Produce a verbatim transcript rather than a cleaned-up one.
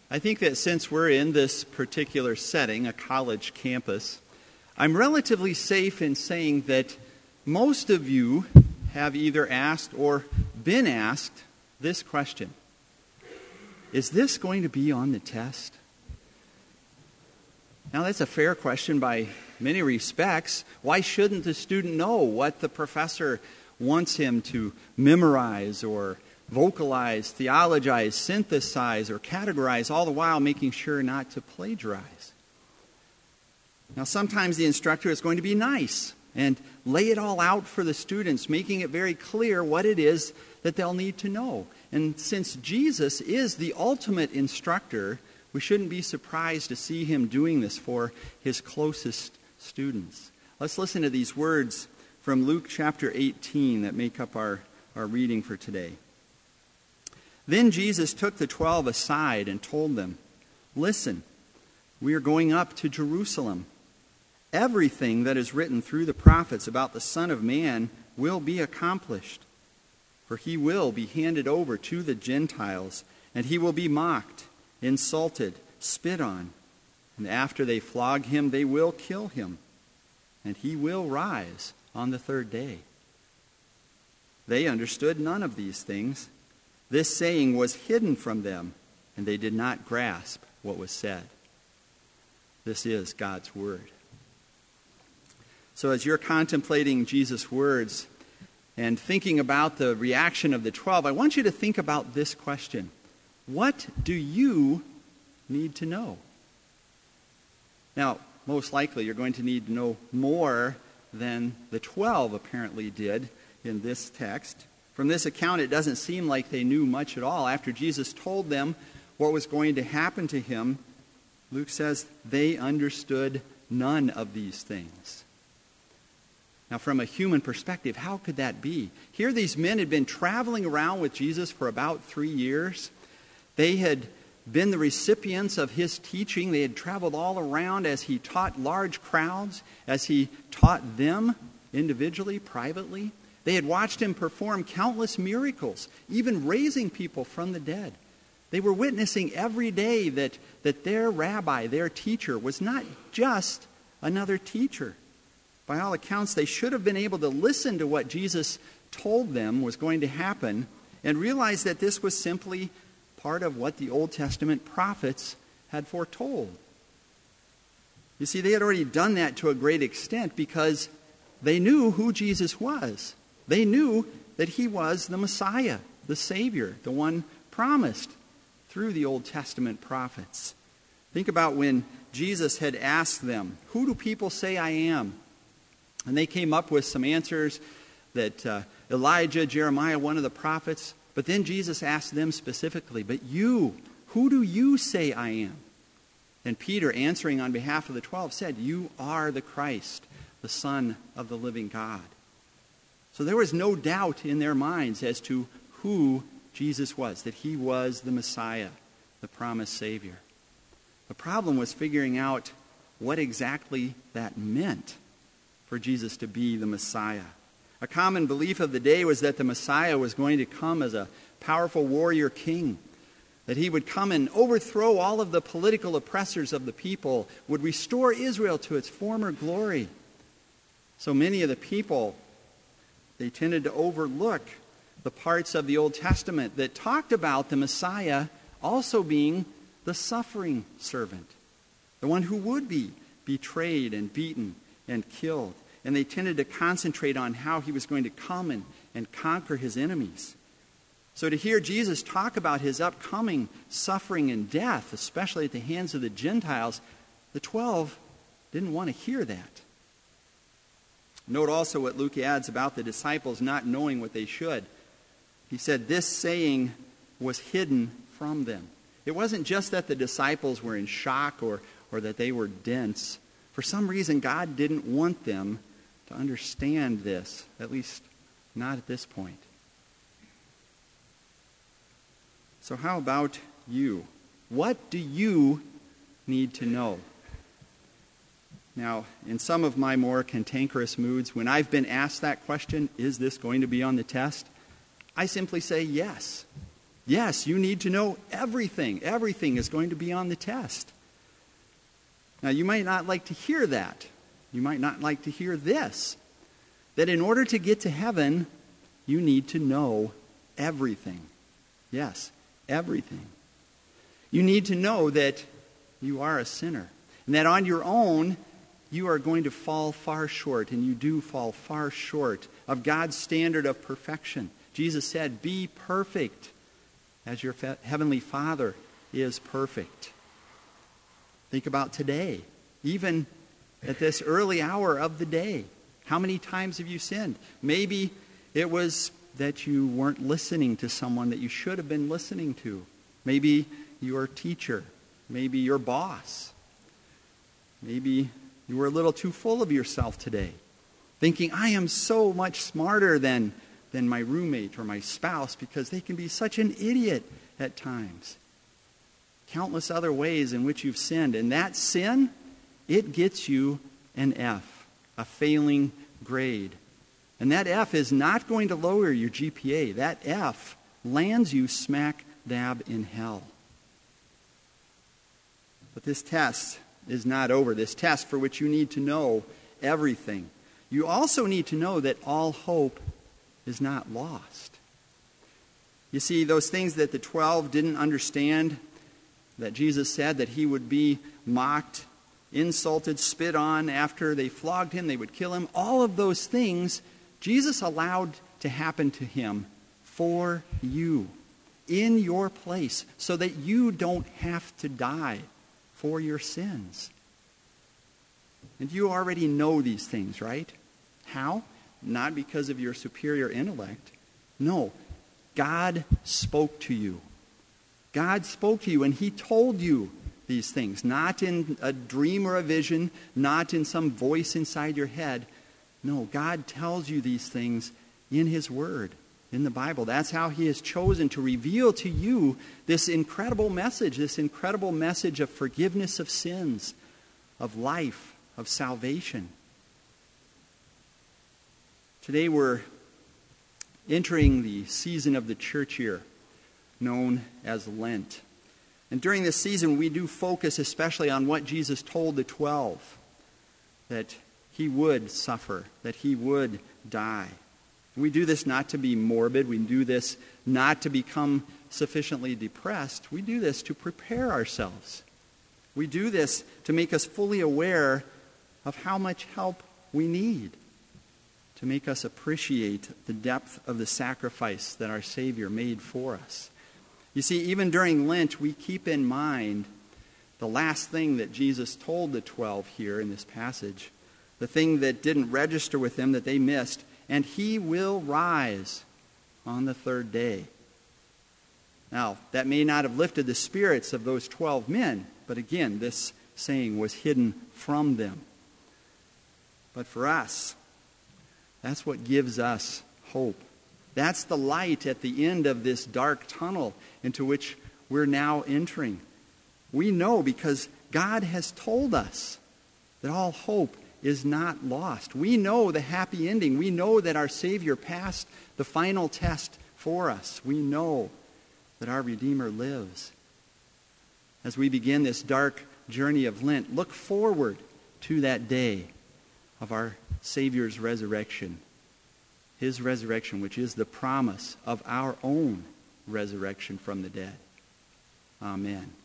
I think that since we're in this particular setting, a college campus, I'm relatively safe in saying that most of you have either asked or been asked this question. Is this going to be on the test? Now, that's a fair question by many respects. Why shouldn't the student know what the professor wants him to memorize or vocalize, theologize, synthesize, or categorize, all the while making sure not to plagiarize? Now, sometimes the instructor is going to be nice and lay it all out for the students, making it very clear what it is that they'll need to know. And since Jesus is the ultimate instructor, we shouldn't be surprised to see him doing this for his closest students. Let's listen to these words from Luke chapter eighteen that make up our, our reading for today. Then Jesus took the twelve aside and told them, "Listen, we are going up to Jerusalem. Everything that is written through the prophets about the Son of Man will be accomplished. For he will be handed over to the Gentiles, and he will be mocked, insulted, spit on. And after they flog him, they will kill him. And he will rise on the third day." They understood none of these things. This saying was hidden from them, and they did not grasp what was said. This is God's word. So as you're contemplating Jesus' words and thinking about the reaction of the twelve, I want you to think about this question. What do you need to know? Now, most likely you're going to need to know more than the twelve apparently did in this text. From this account, it doesn't seem like they knew much at all. After Jesus told them what was going to happen to him, Luke says they understood none of these things. Now, from a human perspective, how could that be? Here these men had been traveling around with Jesus for about three years. They had been the recipients of his teaching. They had traveled all around as he taught large crowds, as he taught them individually, privately. They had watched him perform countless miracles, even raising people from the dead. They were witnessing every day that, that their rabbi, their teacher, was not just another teacher. By all accounts, they should have been able to listen to what Jesus told them was going to happen and realize that this was simply part of what the Old Testament prophets had foretold. You see, they had already done that to a great extent because they knew who Jesus was. They knew that he was the Messiah, the Savior, the one promised through the Old Testament prophets. Think about when Jesus had asked them, "Who do people say I am?" And they came up with some answers that uh, Elijah, Jeremiah, one of the prophets. But then Jesus asked them specifically, "But you, who do you say I am?" And Peter, answering on behalf of the twelve, said, "You are the Christ, the Son of the living God." So there was no doubt in their minds as to who Jesus was, that he was the Messiah, the promised Savior. The problem was figuring out what exactly that meant for Jesus to be the Messiah. A common belief of the day was that the Messiah was going to come as a powerful warrior king, that he would come and overthrow all of the political oppressors of the people, would restore Israel to its former glory. So many of the people, they tended to overlook the parts of the Old Testament that talked about the Messiah also being the suffering servant, the one who would be betrayed and beaten and killed. And they tended to concentrate on how he was going to come and, and conquer his enemies. So to hear Jesus talk about his upcoming suffering and death, especially at the hands of the Gentiles, the twelve didn't want to hear that. Note also what Luke adds about the disciples not knowing what they should. He said this saying was hidden from them. It wasn't just that the disciples were in shock or, or that they were dense. For some reason, God didn't want them to understand this, at least not at this point. So how about you? What do you need to know? Now, in some of my more cantankerous moods, when I've been asked that question, is this going to be on the test? I simply say yes. Yes, you need to know everything. Everything is going to be on the test. Now, you might not like to hear that. You might not like to hear this. That in order to get to heaven, you need to know everything. Yes, everything. You need to know that you are a sinner. And that on your own, you are going to fall far short, and you do fall far short of God's standard of perfection. Jesus said, be perfect as your fe- heavenly Father is perfect. Think about today. Even at this early hour of the day, how many times have you sinned? Maybe it was that you weren't listening to someone that you should have been listening to. Maybe your teacher. Maybe your boss. Maybe you were a little too full of yourself today, thinking, I am so much smarter than, than my roommate or my spouse because they can be such an idiot at times. Countless other ways in which you've sinned. And that sin, it gets you an F, a failing grade. And that F is not going to lower your G P A. That F lands you smack dab in hell. But this test is not over. This test for which you need to know everything. You also need to know that all hope is not lost. You see, those things that the twelve didn't understand, that Jesus said that he would be mocked, insulted, spit on after they flogged him, they would kill him. All of those things Jesus allowed to happen to him for you, in your place, so that you don't have to die for your sins. And you already know these things, right? How? Not because of your superior intellect. No, God spoke to you. God spoke to you and he told you these things, not in a dream or a vision, not in some voice inside your head. No, God tells you these things in his word, in the Bible. That's how he has chosen to reveal to you this incredible message, this incredible message of forgiveness of sins, of life, of salvation. Today we're entering the season of the church year, known as Lent. And during this season, we do focus especially on what Jesus told the twelve, that he would suffer, that he would die. We do this not to be morbid. We do this not to become sufficiently depressed. We do this to prepare ourselves. We do this to make us fully aware of how much help we need, to make us appreciate the depth of the sacrifice that our Savior made for us. You see, even during Lent, we keep in mind the last thing that Jesus told the twelve here in this passage, the thing that didn't register with them, that they missed, and he will rise on the third day. Now, that may not have lifted the spirits of those twelve men, but again, this saying was hidden from them. But for us, that's what gives us hope. That's the light at the end of this dark tunnel into which we're now entering. We know because God has told us that all hope is not lost. We know the happy ending. We know that our Savior passed the final test for us. We know that our Redeemer lives. As we begin this dark journey of Lent, look forward to that day of our Savior's resurrection. His resurrection, which is the promise of our own resurrection from the dead. Amen.